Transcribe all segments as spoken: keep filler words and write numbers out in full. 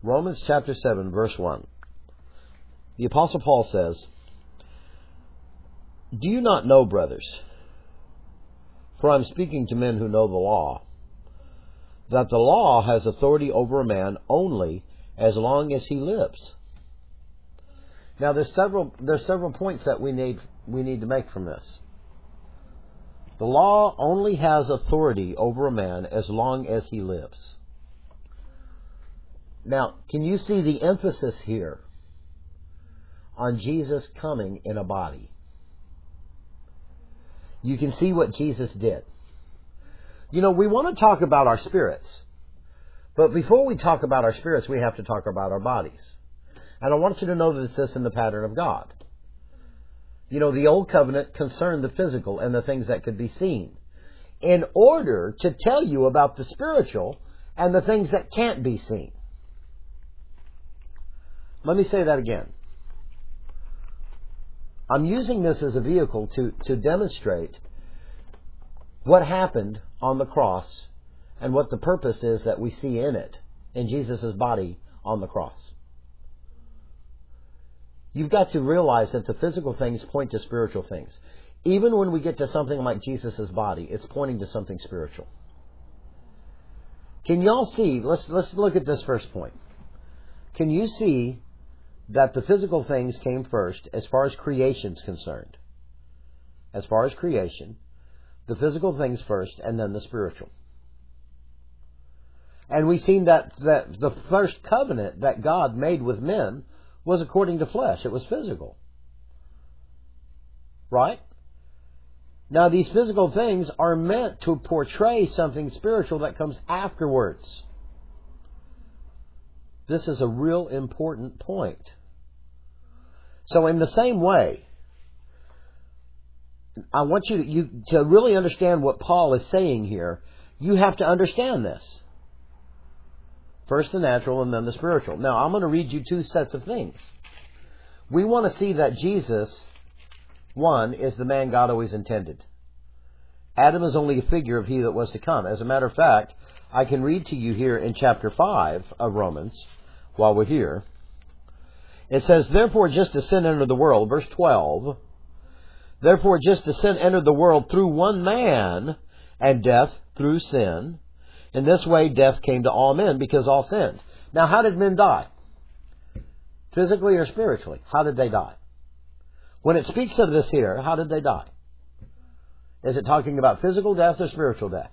Romans chapter seven, verse one. The Apostle Paul says, "Do you not know, brothers, for I am speaking to men who know the law, that the law has authority over a man only as long as he lives?" Now, there's several there's several points that we need we need to make from this. The law only has authority over a man as long as he lives. Now, can you see the emphasis here on Jesus coming in a body? You can see what Jesus did. You know, we want to talk about our spirits. But before we talk about our spirits, we have to talk about our bodies. And I want you to know that it's this in the pattern of God. You know, the old covenant concerned the physical and the things that could be seen, in order to tell you about the spiritual and the things that can't be seen. Let me say that again. I'm using this as a vehicle to, to demonstrate what happened on the cross and what the purpose is that we see in it, in Jesus' body on the cross. You've got to realize that the physical things point to spiritual things. Even when we get to something like Jesus' body, it's pointing to something spiritual. Can y'all see, let's, let's look at this first point. Can you see that the physical things came first as far as creation's concerned? As far as creation, the physical things first and then the spiritual. And we've seen that, that the first covenant that God made with men was according to flesh. It was physical. Right? Now, these physical things are meant to portray something spiritual that comes afterwards. This is a real important point. So in the same way, I want you to, you to really understand what Paul is saying here. You have to understand this. First the natural and then the spiritual. Now, I'm going to read you two sets of things. We want to see that Jesus, one, is the man God always intended. Adam is only a figure of he that was to come. As a matter of fact, I can read to you here in chapter five of Romans, while we're here. It says, "Therefore just as sin entered the world," verse twelve, "Therefore just as sin entered the world through one man, and death through sin, in this way death came to all men, because all sinned." Now, how did men die? Physically or spiritually? How did they die? When it speaks of this here, how did they die? Is it talking about physical death or spiritual death?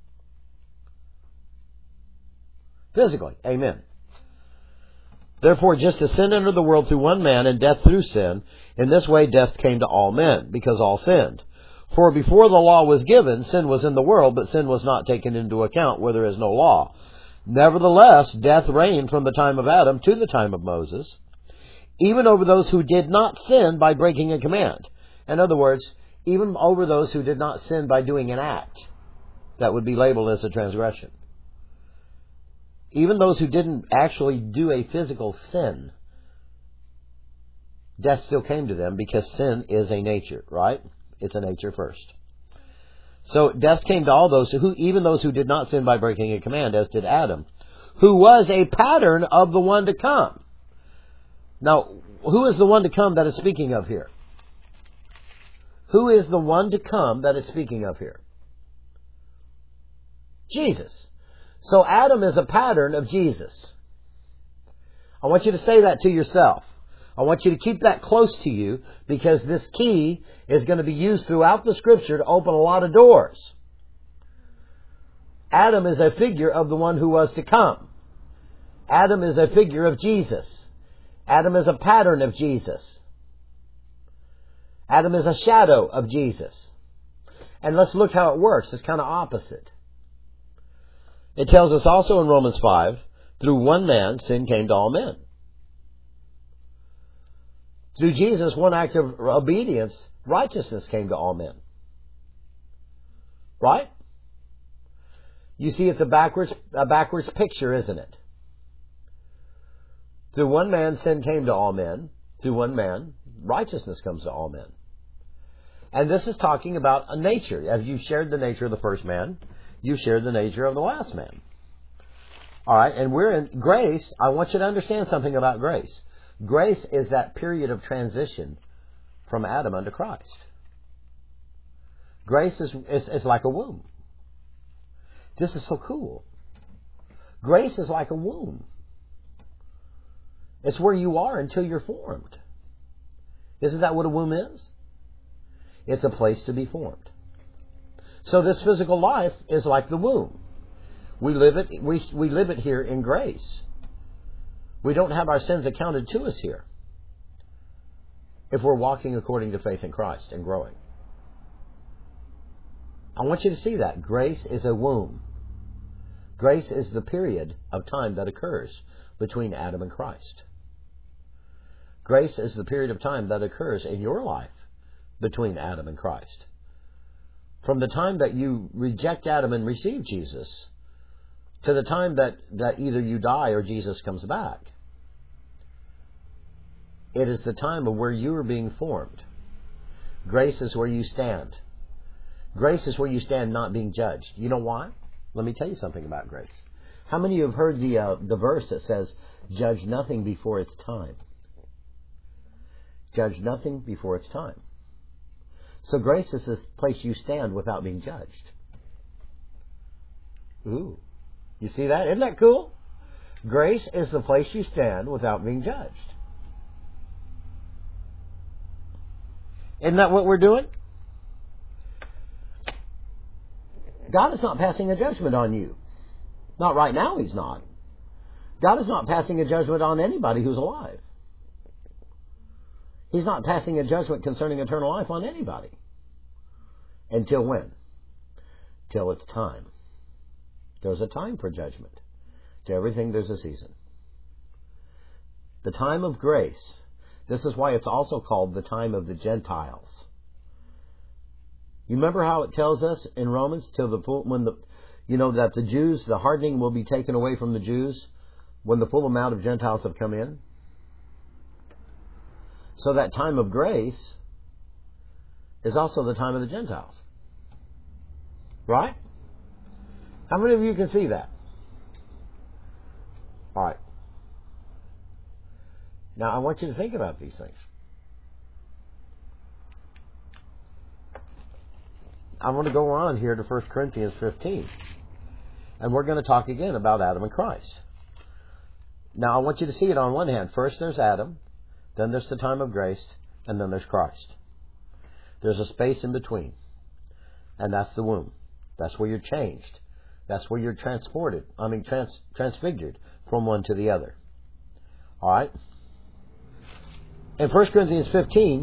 Physically. Amen. "Therefore, just as sin entered the world through one man, and death through sin, in this way death came to all men, because all sinned. For before the law was given, sin was in the world, but sin was not taken into account where there is no law. Nevertheless, death reigned from the time of Adam to the time of Moses, even over those who did not sin by breaking a command." In other words, even over those who did not sin by doing an act that would be labeled as a transgression. Even those who didn't actually do a physical sin, death still came to them, because sin is a nature, right? It's a nature first. So death came to all those who, even those who did not sin by breaking a command, as did Adam, who was a pattern of the one to come. Now, who is the one to come that is speaking of here? Who is the one to come that is speaking of here? Jesus. So Adam is a pattern of Jesus. I want you to say that to yourself. I want you to keep that close to you, because this key is going to be used throughout the Scripture to open a lot of doors. Adam is a figure of the one who was to come. Adam is a figure of Jesus. Adam is a pattern of Jesus. Adam is a shadow of Jesus. And let's look how it works. It's kind of opposite. It tells us also in Romans five, through one man sin came to all men. Through Jesus, one act of obedience, righteousness came to all men. Right? You see, it's a backwards, a backwards picture, isn't it? Through one man, sin came to all men. Through one man, righteousness comes to all men. And this is talking about a nature. As you shared the nature of the first man, you shared the nature of the last man. All right, and we're in grace. I want you to understand something about grace. Grace is that period of transition from Adam unto Christ. Grace is, is, is like a womb. This is so cool. Grace is like a womb. It's where you are until you're formed. Isn't that what a womb is? It's a place to be formed. So this physical life is like the womb. We live it, we, we live it here in grace. We don't have our sins accounted to us here if we're walking according to faith in Christ and growing. I want you to see that. Grace is a womb. Grace is the period of time that occurs between Adam and Christ. Grace is the period of time that occurs in your life between Adam and Christ. From the time that you reject Adam and receive Jesus to the time that, that either you die or Jesus comes back, it is the time of where you are being formed. Grace is where you stand. Grace is where you stand not being judged. You know why? Let me tell you something about grace. How many of you have heard the, uh, the verse that says, judge nothing before it's time? Judge nothing before it's time. So grace is this place you stand without being judged. Ooh. You see that? Isn't that cool? Grace is the place you stand without being judged. Isn't that what we're doing? God is not passing a judgment on you. Not right now, He's not. God is not passing a judgment on anybody who's alive. He's not passing a judgment concerning eternal life on anybody. Until when? Till it's time. There's a time for judgment. To everything there's a season. The time of grace. This is why it's also called the time of the Gentiles. You remember how it tells us in Romans, till the full, when the, you know, that the Jews, the hardening will be taken away from the Jews when the full amount of Gentiles have come in? So that time of grace is also the time of the Gentiles. Right? How many of you can see that? All right. Now I want you to think about these things. I want to go on here to First Corinthians fifteen. And we're going to talk again about Adam and Christ. Now I want you to see it on one hand. First there's Adam, then there's the time of grace, and then there's Christ. There's a space in between. And that's the womb. That's where you're changed. That's where you're transported. I mean trans, transfigured from one to the other. All right? In First Corinthians fifteen,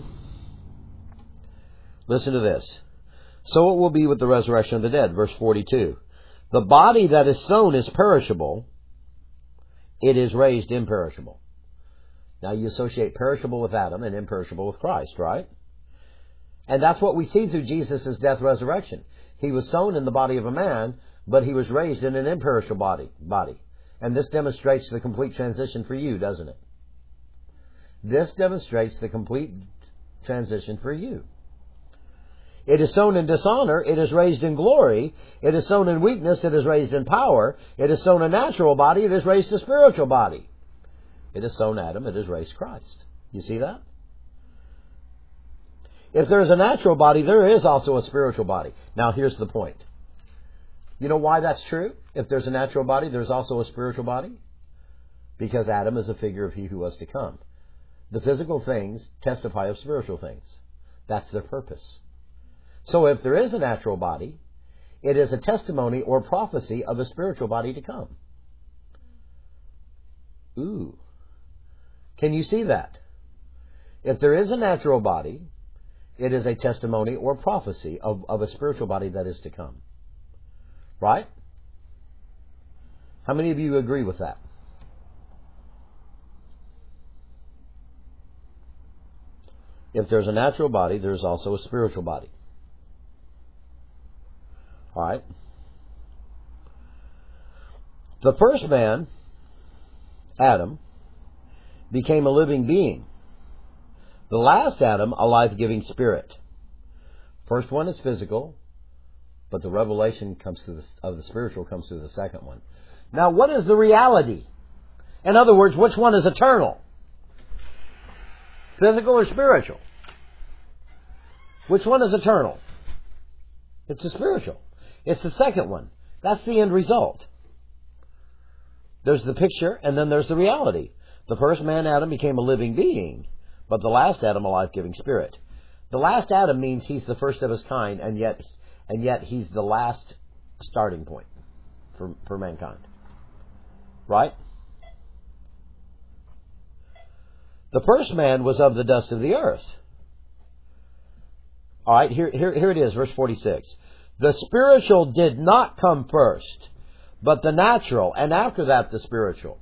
listen to this. So it will be with the resurrection of the dead. Verse forty-two. The body that is sown is perishable. It is raised imperishable. Now you associate perishable with Adam and imperishable with Christ, right? And that's what we see through Jesus' death resurrection. He was sown in the body of a man, but He was raised in an imperishable body. body. And this demonstrates the complete transition for you, doesn't it? This demonstrates the complete transition for you. It is sown in dishonor, it is raised in glory. It is sown in weakness, it is raised in power. It is sown a natural body, it is raised a spiritual body. It is sown Adam, it is raised Christ. You see that? If there is a natural body, there is also a spiritual body. Now here's the point. You know why that's true? If there's a natural body, there's also a spiritual body. Because Adam is a figure of He who was to come. The physical things testify of spiritual things. That's their purpose. So if there is a natural body, it is a testimony or prophecy of a spiritual body to come. Ooh. Can you see that? If there is a natural body, it is a testimony or prophecy of, of a spiritual body that is to come. Right? How many of you agree with that? If there's a natural body, there's also a spiritual body. All right? The first man, Adam, became a living being. The last Adam, a life-giving spirit. First one is physical, but the revelation comes through the, of the spiritual comes through the second one. Now, what is the reality? In other words, which one is eternal? Physical or spiritual? Which one is eternal? It's the spiritual. It's the second one. That's the end result. There's the picture, and then there's the reality. The first man, Adam, became a living being, but the last Adam, a life-giving spirit. The last Adam means he's the first of his kind, and yet, and yet he's the last starting point for, for mankind. Right? The first man was of the dust of the earth. All right, here, here, here it is, verse forty-six. The spiritual did not come first, but the natural, and after that the spiritual.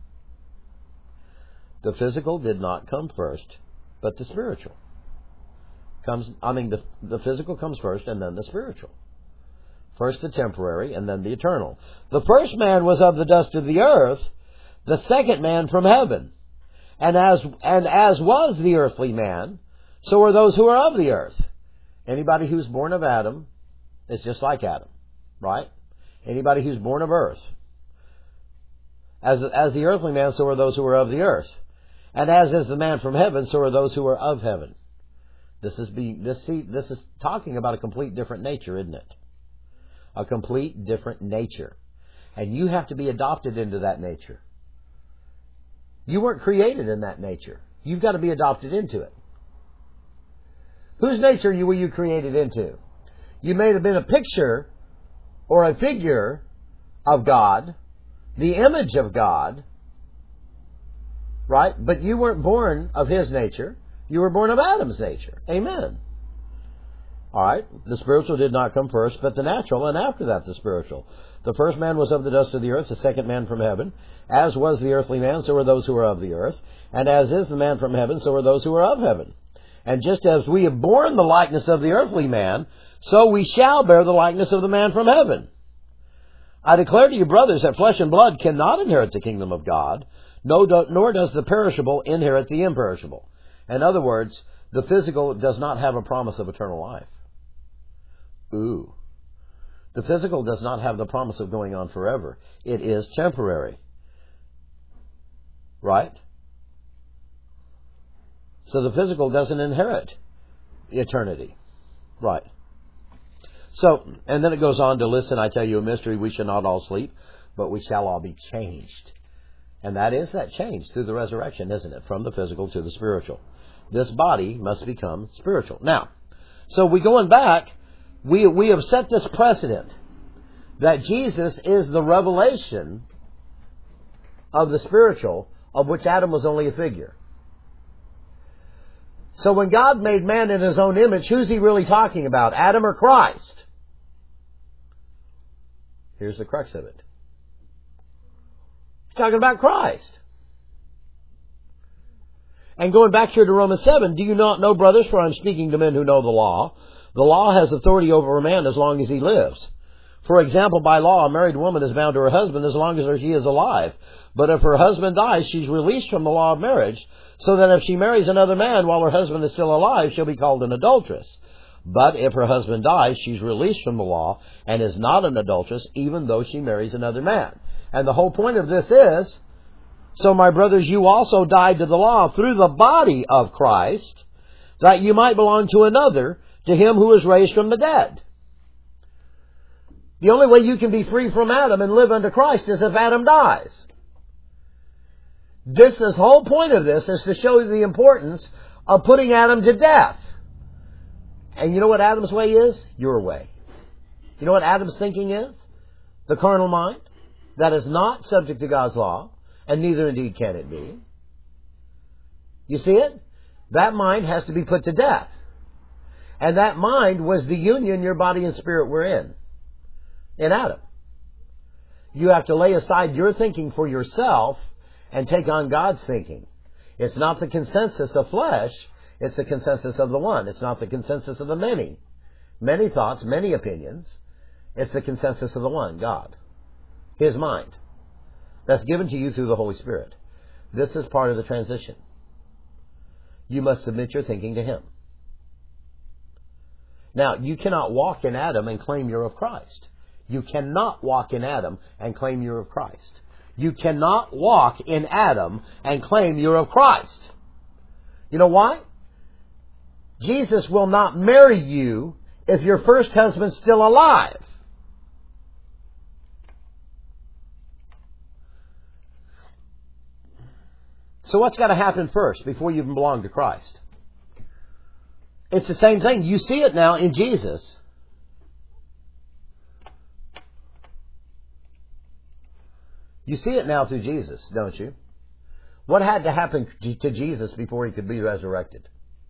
The physical did not come first, but the spiritual. Comes, I mean, the, the physical comes first, and then the spiritual. First the temporary, and then the eternal. The first man was of the dust of the earth, the second man from heaven. And as, and as was the earthly man, so are those who are of the earth. Anybody who's born of Adam is just like Adam, right? Anybody who's born of earth. As, as the earthly man, so are those who are of the earth. And as is the man from heaven, so are those who are of heaven. This is being, this, see, this is talking about a complete different nature, isn't it? A complete different nature. And you have to be adopted into that nature. You weren't created in that nature. You've got to be adopted into it. Whose nature were you created into? You may have been a picture or a figure of God, the image of God, right? But you weren't born of His nature. You were born of Adam's nature. Amen. All right. The spiritual did not come first, but the natural, and after that the spiritual. The first man was of the dust of the earth, the second man from heaven. As was the earthly man, so are those who are of the earth. And as is the man from heaven, so are those who are of heaven. And just as we have borne the likeness of the earthly man, so we shall bear the likeness of the man from heaven. I declare to you, brothers, that flesh and blood cannot inherit the kingdom of God, no, nor does the perishable inherit the imperishable. In other words, the physical does not have a promise of eternal life. Ooh. The physical does not have the promise of going on forever. It is temporary. Right? So the physical doesn't inherit eternity. Right. So, and then it goes on to, listen, I tell you a mystery, we shall not all sleep, but we shall all be changed. And that is that change through the resurrection, isn't it? From the physical to the spiritual. This body must become spiritual. Now, so we going back, we we have set this precedent that Jesus is the revelation of the spiritual, of which Adam was only a figure. So when God made man in His own image, who's He really talking about? Adam or Christ? Here's the crux of it. He's talking about Christ. And going back here to Romans seven, do you not know, brothers, for I'm speaking to men who know the law, the law has authority over a man as long as he lives. For example, by law, a married woman is bound to her husband as long as she is alive. But if her husband dies, she's released from the law of marriage, so that if she marries another man while her husband is still alive, she'll be called an adulteress. But if her husband dies, she's released from the law and is not an adulteress, even though she marries another man. And the whole point of this is, so my brothers, you also died to the law through the body of Christ, that you might belong to another, to Him who was raised from the dead. The only way you can be free from Adam and live under Christ is if Adam dies. This is the whole point of this, is to show you the importance of putting Adam to death. And you know what Adam's way is? Your way. You know what Adam's thinking is? The carnal mind. That is not subject to God's law, and neither indeed can it be. You see it? That mind has to be put to death. And that mind was the union your body and spirit were in. In Adam. You have to lay aside your thinking for yourself and take on God's thinking. It's not the consensus of flesh, it's the consensus of the one. It's not the consensus of the many. Many thoughts, many opinions. It's the consensus of the one, God. His mind. That's given to you through the Holy Spirit. This is part of the transition. You must submit your thinking to Him. Now, you cannot walk in Adam and claim you're of Christ. You cannot walk in Adam and claim you're of Christ. You cannot walk in Adam and claim you're of Christ. You know why? Jesus will not marry you if your first husband's still alive. So what's got to happen first before you even belong to Christ? It's the same thing. You see it now in Jesus. You see it now through Jesus, don't you? What had to happen to Jesus before He could be resurrected?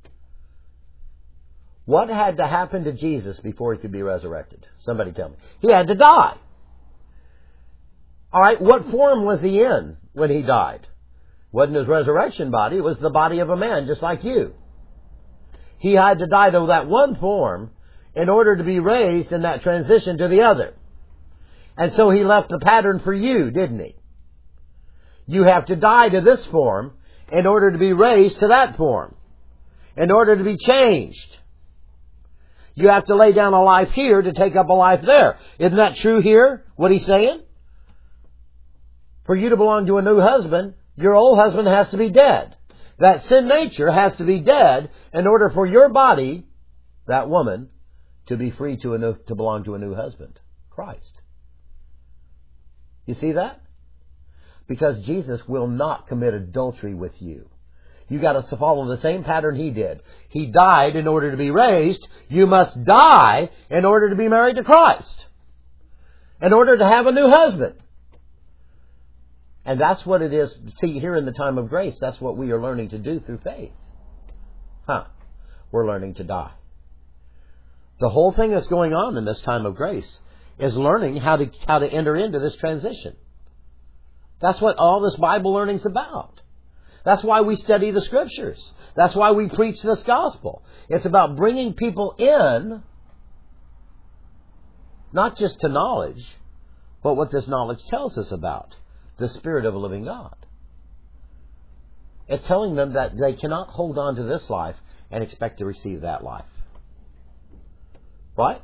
What had to happen to Jesus before He could be resurrected? Somebody tell me. He had to die. All right, what form was He in when He died? Wasn't His resurrection body. It was the body of a man, just like you. He had to die to that one form in order to be raised in that transition to the other. And so He left the pattern for you, didn't He? You have to die to this form in order to be raised to that form. In order to be changed. You have to lay down a life here to take up a life there. Isn't that true here, what He's saying? For you to belong to a new husband, your old husband has to be dead. That sin nature has to be dead in order for your body, that woman, to be free to, a new, to belong to a new husband, Christ. You see that? Because Jesus will not commit adultery with you. You got to follow the same pattern He did. He died in order to be raised. You must die in order to be married to Christ. In order to have a new husband. And that's what it is. See, here in the time of grace, that's what we are learning to do through faith. Huh. We're learning to die. The whole thing that's going on in this time of grace is learning how to, how to enter into this transition. That's what all this Bible learning's about. That's why we study the Scriptures. That's why we preach this gospel. It's about bringing people in, not just to knowledge, but what this knowledge tells us about the Spirit of a living God. It's telling them that they cannot hold on to this life and expect to receive that life. What?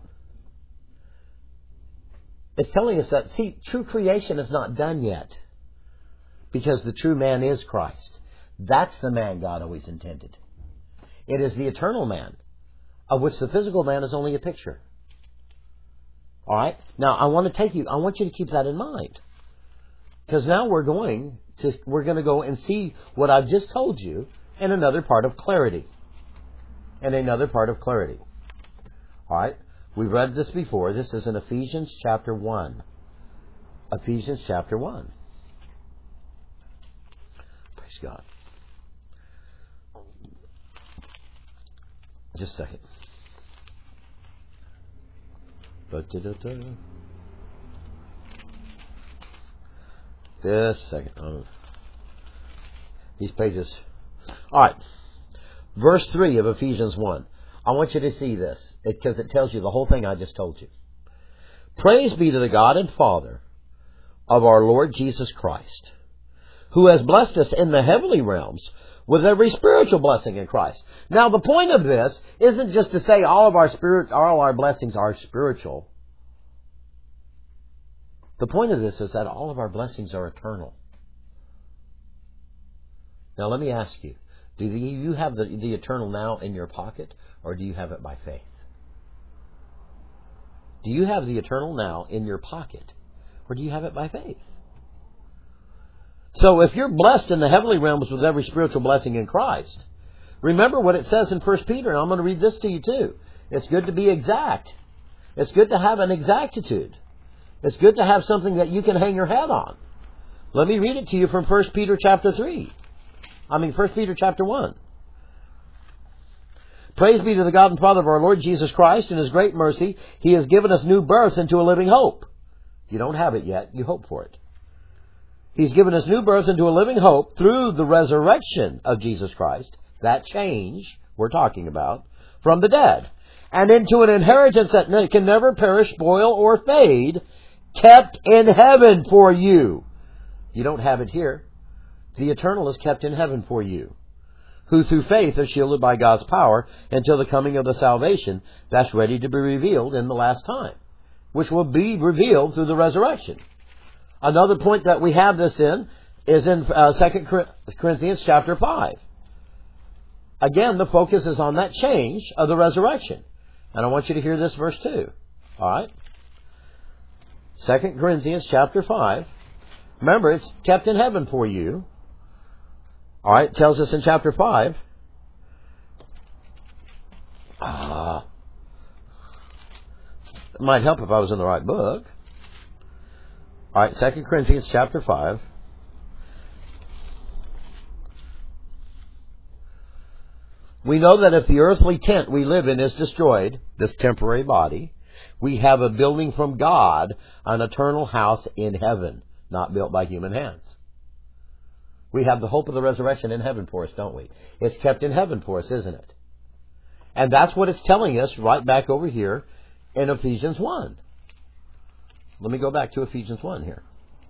It's telling us that, see, true creation is not done yet. Because the true man is Christ. That's the man God always intended. It is the eternal man, of which the physical man is only a picture. All right? Now, I want to take you, I want you to keep that in mind. Because now we're going to, we're going to go and see what I've just told you in another part of clarity. In another part of clarity. All right? We've read this before. This is in Ephesians chapter one. Ephesians chapter one. Praise God. Just a second. Da-da-da-da. Just a second. Oh. These pages. All right. Verse three of Ephesians one. I want you to see this because it, it tells you the whole thing I just told you. Praise be to the God and Father of our Lord Jesus Christ, who has blessed us in the heavenly realms with every spiritual blessing in Christ. Now, the point of this isn't just to say all of our spirit, all our blessings are spiritual. The point of this is that all of our blessings are eternal. Now, let me ask you, do you have the, the eternal now in your pocket, or do you have it by faith? Do you have the eternal now in your pocket, or do you have it by faith? So if you're blessed in the heavenly realms with every spiritual blessing in Christ, remember what it says in First Peter, and I'm going to read this to you too. It's good to be exact. It's good to have an exactitude. It's good to have something that you can hang your hat on. Let me read it to you from First Peter chapter three. I mean, First Peter chapter one. Praise be to the God and Father of our Lord Jesus Christ. In His great mercy, He has given us new birth into a living hope. You don't have it yet. You hope for it. He's given us new birth into a living hope through the resurrection of Jesus Christ. That change we're talking about from the dead. And into an inheritance that can never perish, spoil, or fade, kept in heaven for you. You don't have it here. The eternal is kept in heaven for you, who through faith are shielded by God's power until the coming of the salvation that's ready to be revealed in the last time. which will be revealed through the resurrection. Another point that we have this in is in uh, Second Corinthians chapter five. Again, the focus is on that change of the resurrection. And I want you to hear this verse too. All right? Second Corinthians chapter five. Remember, it's kept in heaven for you. All right, it tells us in chapter five. Ah, it might help if I was in the right book. All right, Second Corinthians chapter five. We know that if the earthly tent we live in is destroyed, this temporary body, we have a building from God, an eternal house in heaven, not built by human hands. We have the hope of the resurrection in heaven for us, don't we? It's kept in heaven for us, isn't it? And that's what it's telling us right back over here in Ephesians one. Let me go back to Ephesians one here.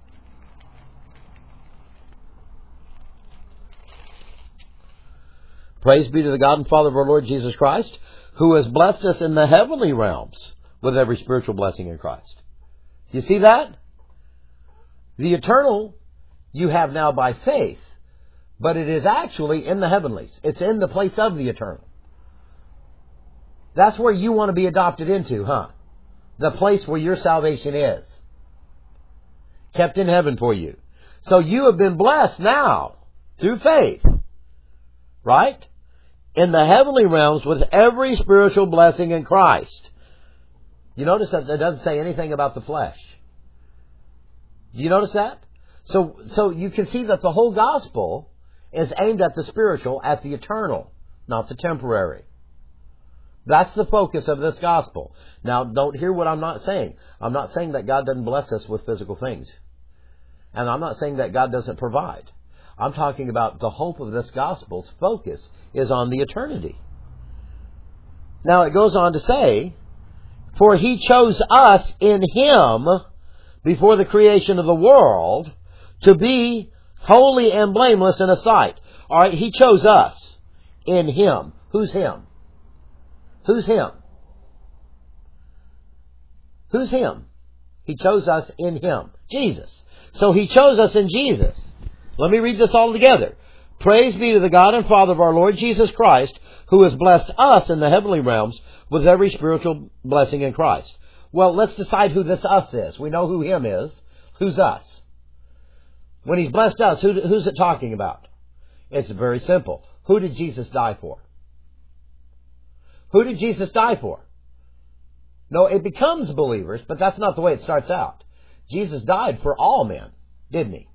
Praise be to the God and Father of our Lord Jesus Christ, who has blessed us in the heavenly realms with every spiritual blessing in Christ. You see that? The eternal you have now by faith, but it is actually in the heavenlies. It's in the place of the eternal. That's where you want to be adopted into, huh? The place where your salvation is. Kept in heaven for you. So you have been blessed now through faith. Right? In the heavenly realms with every spiritual blessing in Christ. You notice that it doesn't say anything about the flesh. Do you notice that? So, so you can see that the whole gospel is aimed at the spiritual, at the eternal, not the temporary. That's the focus of this gospel. Now, don't hear what I'm not saying. I'm not saying that God doesn't bless us with physical things. And I'm not saying that God doesn't provide. I'm talking about the hope of this gospel's focus is on the eternity. Now, it goes on to say, for He chose us in Him before the creation of the world to be holy and blameless in His sight. All right, He chose us in Him. Who's Him? Who's Him? Who's Him? He chose us in Him. Jesus. So He chose us in Jesus. Let me read this all together. Praise be to the God and Father of our Lord Jesus Christ, who has blessed us in the heavenly realms with every spiritual blessing in Christ. Well, let's decide who this us is. We know who Him is. Who's us? When He's blessed us, who, who's it talking about? It's very simple. Who did Jesus die for? Who did Jesus die for? No, it becomes believers, but that's not the way it starts out. Jesus died for all men, didn't He?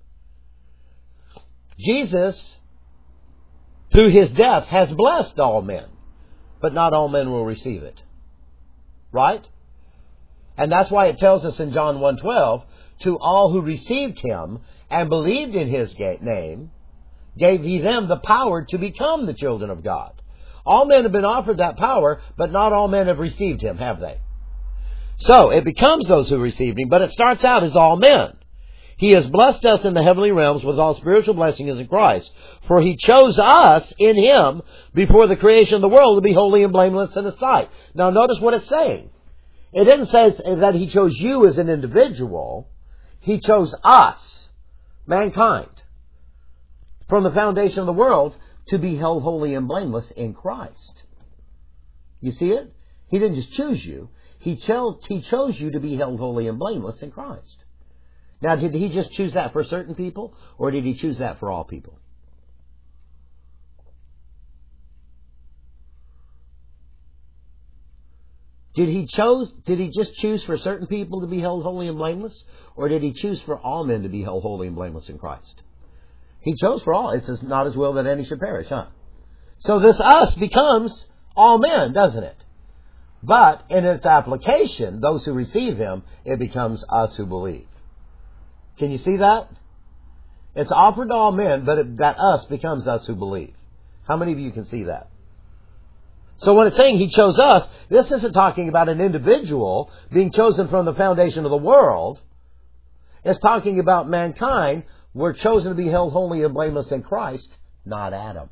Jesus, through His death, has blessed all men, but not all men will receive it. Right? And that's why it tells us in John one twelve, to all who received Him and believed in His name, gave He them the power to become the children of God. All men have been offered that power, but not all men have received Him, have they? So, it becomes those who received Him, but it starts out as all men. He has blessed us in the heavenly realms with all spiritual blessings in Christ. For He chose us in Him before the creation of the world to be holy and blameless in His sight. Now notice what it's saying. It didn't say that He chose you as an individual. He chose us, mankind, from the foundation of the world to be held holy and blameless in Christ. You see it? He didn't just choose you. He chose, he chose you to be held holy and blameless in Christ. Now, did He just choose that for certain people, or did He choose that for all people? Did He chose? Did He just choose for certain people to be held holy and blameless, or did He choose for all men to be held holy and blameless in Christ? He chose for all. It says, not His will that any should perish, huh? So this us becomes all men, doesn't it? But in its application, those who receive Him, it becomes us who believe. Can you see that? It's offered to all men, but it, that us becomes us who believe. How many of you can see that? So when it's saying He chose us, this isn't talking about an individual being chosen from the foundation of the world. It's talking about mankind were chosen to be held holy and blameless in Christ, not Adam.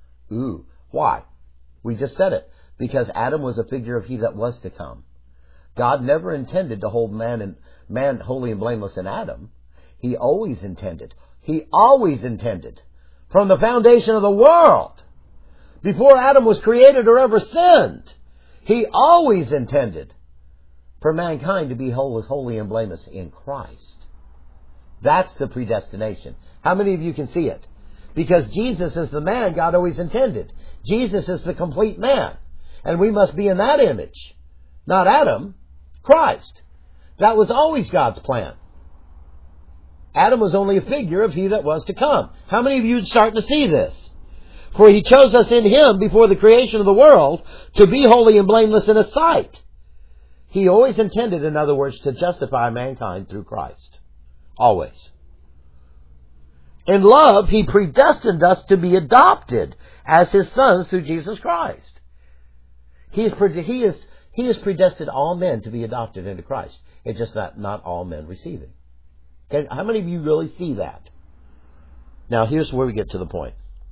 Ooh, why? We just said it. Because Adam was a figure of He that was to come. God never intended to hold man and man holy and blameless in Adam. He always intended. He always intended from the foundation of the world, before Adam was created or ever sinned, He always intended for mankind to be holy, holy and blameless in Christ. That's the predestination. How many of you can see it? Because Jesus is the man God always intended. Jesus is the complete man. And we must be in that image. Not Adam, Christ. That was always God's plan. Adam was only a figure of He that was to come. How many of you are starting to see this? For He chose us in Him before the creation of the world to be holy and blameless in His sight. He always intended, in other words, to justify mankind through Christ. Always. In love, He predestined us to be adopted as His sons through Jesus Christ. He is, he is, he has predestined all men to be adopted into Christ. It's just that not all men receive it. Okay? How many of you really see that? Now, here's where we get to the point.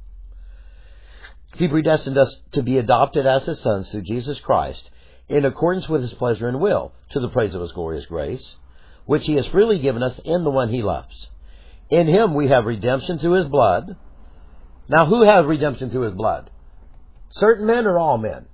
He predestined us to be adopted as His sons through Jesus Christ, in accordance with His pleasure and will, to the praise of His glorious grace, which He has freely given us in the one He loves. In Him we have redemption through His blood. Now, who has redemption through His blood? Certain men or all men?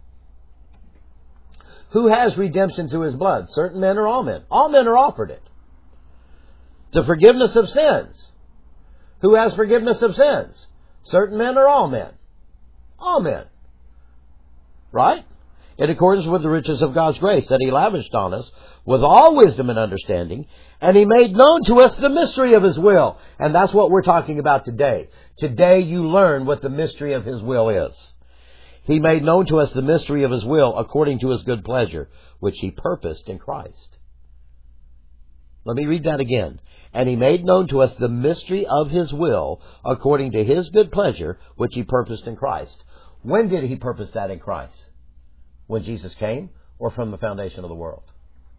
Who has redemption through His blood? Certain men or all men? All men are offered it. The forgiveness of sins. Who has forgiveness of sins? Certain men or all men? All men. Right? In accordance with the riches of God's grace that He lavished on us with all wisdom and understanding, and He made known to us the mystery of His will. And that's what we're talking about today. Today you learn what the mystery of His will is. He made known to us the mystery of His will according to His good pleasure, which He purposed in Christ. Let me read that again. And He made known to us the mystery of His will according to His good pleasure, which He purposed in Christ. When did He purpose that in Christ? When Jesus came, or from the foundation of the world?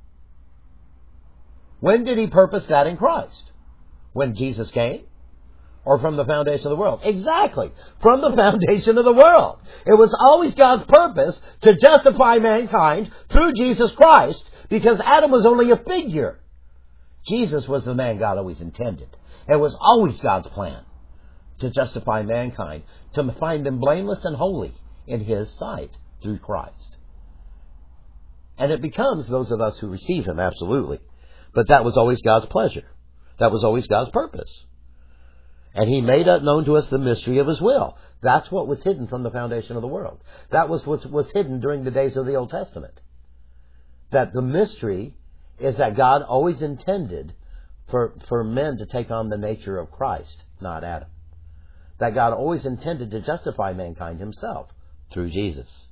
When did He purpose that in Christ? When Jesus came, or from the foundation of the world? Exactly. From the foundation of the world. It was always God's purpose to justify mankind through Jesus Christ, because Adam was only a figure. Jesus was the man God always intended. It was always God's plan to justify mankind, to find them blameless and holy in His sight through Christ. And it becomes those of us who receive Him, absolutely. But that was always God's pleasure. That was always God's purpose. And He made known to us the mystery of His will. That's what was hidden from the foundation of the world. That was what was hidden during the days of the Old Testament. That the mystery is that God always intended for, for men to take on the nature of Christ, not Adam. That God always intended to justify mankind Himself through Jesus.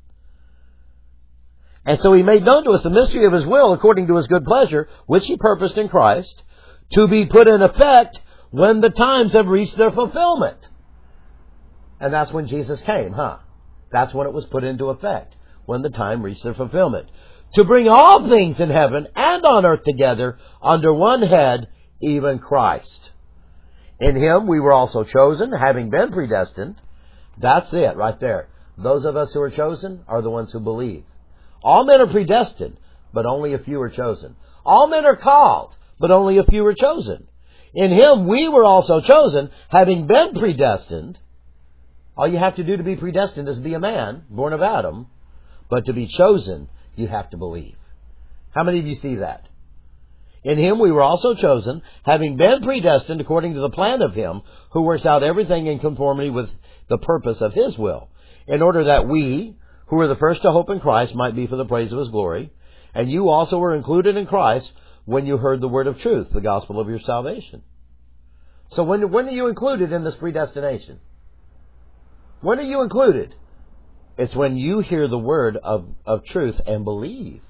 And so He made known to us the mystery of His will according to His good pleasure, which He purposed in Christ, to be put in effect when the times have reached their fulfillment. And that's when Jesus came, huh? That's when it was put into effect, when the time reached their fulfillment. To bring all things in heaven and on earth together under one head, even Christ. In Him we were also chosen, having been predestined. That's it right there. Those of us who are chosen are the ones who believe. All men are predestined, but only a few are chosen. All men are called, but only a few are chosen. In Him we were also chosen, having been predestined. All you have to do to be predestined is be a man, born of Adam. But to be chosen, you have to believe. How many of you see that? In Him we were also chosen, having been predestined according to the plan of Him, who works out everything in conformity with the purpose of His will, in order that we, who were the first to hope in Christ, might be for the praise of His glory. And you also were included in Christ when you heard the word of truth, the gospel of your salvation. So when, when are you included in this predestination? When are you included? It's when you hear the word of, of truth and believe.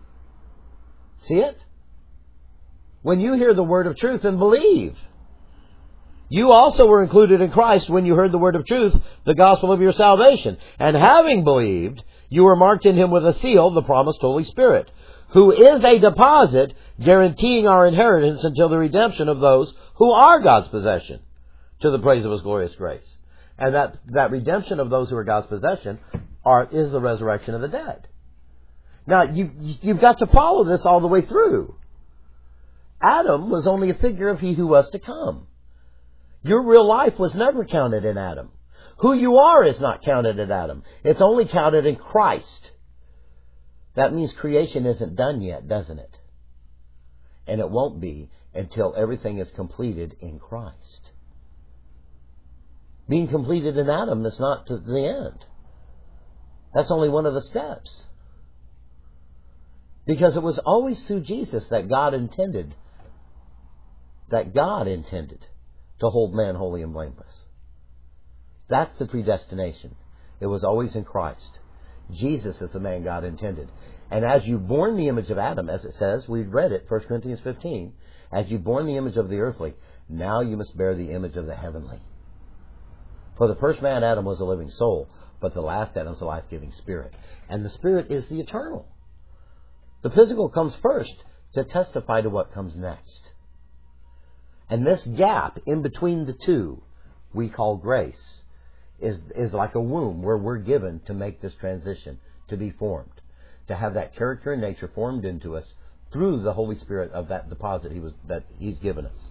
See it? When you hear the word of truth and believe. You also were included in Christ when you heard the word of truth, the gospel of your salvation. And having believed, you were marked in Him with a seal, the promised Holy Spirit, who is a deposit guaranteeing our inheritance until the redemption of those who are God's possession, to the praise of His glorious grace. And that, that redemption of those who are God's possession are, is the resurrection of the dead. Now, you, you've got to follow this all the way through. Adam was only a figure of he who was to come. Your real life was never counted in Adam. Who you are is not counted in Adam. It's only counted in Christ. That means creation isn't done yet, doesn't it? And it won't be until everything is completed in Christ. Being completed in Adam is not to the end. That's only one of the steps. Because it was always through Jesus that God intended, that God intended to hold man holy and blameless. That's the predestination. It was always in Christ. Jesus is the man God intended. And as you've borne the image of Adam, as it says, we read it, First Corinthians fifteen, as you've borne the image of the earthly, now you must bear the image of the heavenly. For the first man, Adam, was a living soul, but the last Adam is a life-giving spirit. And the spirit is the eternal. The physical comes first to testify to what comes next. And this gap in between the two, we call grace, is, is like a womb where we're given to make this transition, to be formed, to have that character and nature formed into us through the Holy Spirit of that deposit he was, that He's given us.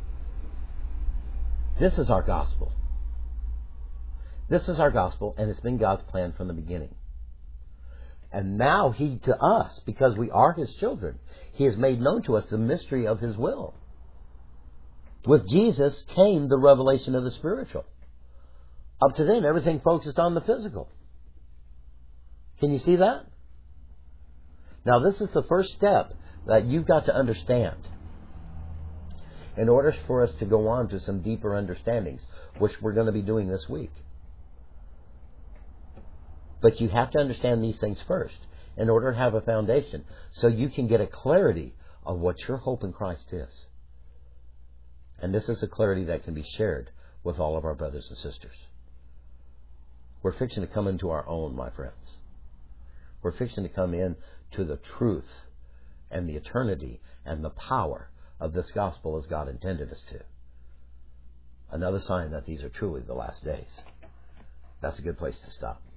This is our gospel. This is our gospel, and it's been God's plan from the beginning. And now He, to us, because we are His children, He has made known to us the mystery of His will. With Jesus came the revelation of the spiritual. Up to then, everything focused on the physical. Can you see that? Now, this is the first step that you've got to understand in order for us to go on to some deeper understandings, which we're going to be doing this week. But you have to understand these things first in order to have a foundation so you can get a clarity of what your hope in Christ is. And this is a clarity that can be shared with all of our brothers and sisters. We're fixing to come into our own, my friends. We're fixing to come in to the truth and the eternity and the power of this gospel as God intended us to. Another sign that these are truly the last days. That's a good place to stop.